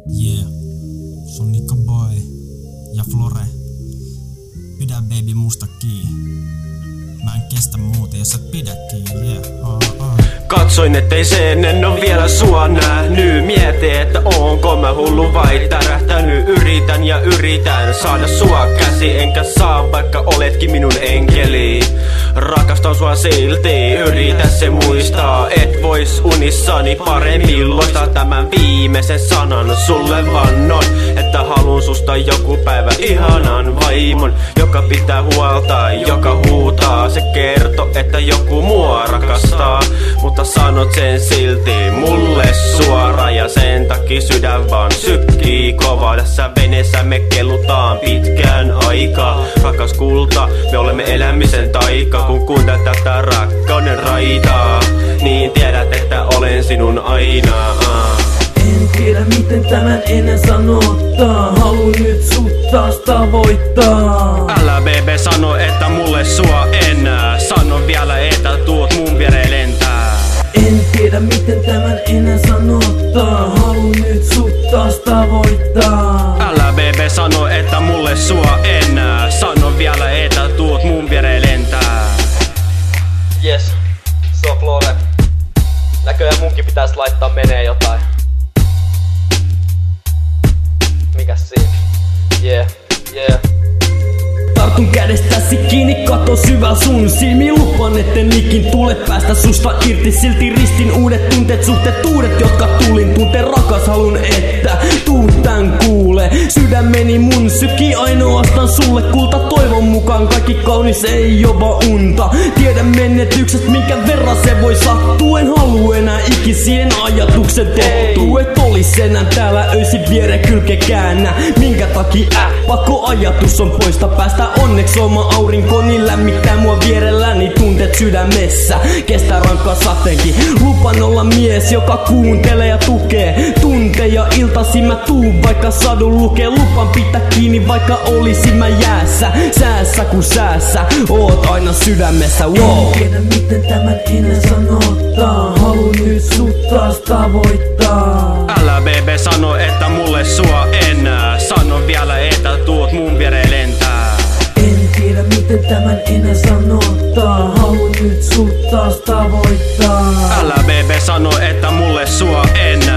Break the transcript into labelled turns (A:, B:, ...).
A: Yeah, sun Nikko Boy ja Flore. Pidä baby musta kiinni. Mä en kestä muuta, jos et pidä kiinni. Yeah,
B: Katsoin, ettei se ennen oo vielä sua nähnyt. Mietin, että onko mä hullu vai tärähtänyt. Yritän ja yritän saada sua käsi, enkä saa, vaikka oletkin minun enkeli. Rakastan sua silti, yritä se muistaa. Et vois unissani paremmin loistaa tämän viimeisen sanan. Sulle vannon, että haluun susta joku päivä ihanan vaimon, joka pitää huolta, joka huutaa. Se kertoo, että joku mua rakastaa, mutta sanot sen silti mulle suora. Ja sen takia sydän vaan sykkii kova. Tässä veneessä me kellutaan pitkään aikaa. Rakas kulta, me olemme elämisen taika. Kun kuuntelet tätä rakkauden raitaa, niin tiedät, että olen sinun aina.
C: En tiedä miten tämän ennen sanottaa. Haluun nyt sut taas tavoittaa.
B: Älä bebe sano, että mulle sua enää. Sano vielä, että tuut mun viereen lentää.
C: En tiedä miten tämän ennen sanottaa. Haluun nyt sut taas tavoittaa.
B: Älä bebe sano, että mulle sua enää. Sano vielä, että tuut mun viereen lentää.
D: Jes, se on Flore. Näköjään munkin pitäis laittaa menee jotain. Mikäs siinä? Yeah.
C: Tartun kädestäsi kiinni, kato syvällä sun silmiin. Lupaan etten ikin tule päästä susta irti. Silti ristin uudet tunteet, suhteet uudet, jotka tulin tunteen. Rakas halun, että tuut tän kuule. Sydämeni mun sykkii ainoastaan sulle. Kulta toivon mukaan kaikki kaunis ei oo vaan unta. Tiedän menetykset, minkä verran se voi sattua. En haluu enää ikisien ajatuksen tottuu. Et olis enää täällä öisin viereen kylke käännä. Minkä takia pakko ajatus on poista päästä. Onneksi oma aurinko niin lämmittää mua vierelläni. Tunteet sydämessä kestää rankkaa sateenkin. Lupan olla mies, joka kuuntelee ja tukee. Tunteja iltasi mä tuun, vaikka sadun lukee. Lupan pitää kiinni, vaikka olisin mä jäässä. Säässä kun säässä, oot aina sydämessä. Wow. En tiedä miten tämän ennen sanottaa. Haluun nyt sut taas tavoittaa.
B: Älä bebe sano, että mulle sua enää. Sano vielä, että tuut mun viereen lentää.
C: En tiedä miten tämän ennen sanottaa. Haluun nyt sut taas tavoittaa.
B: Älä bebe sano, että mulle sua enää.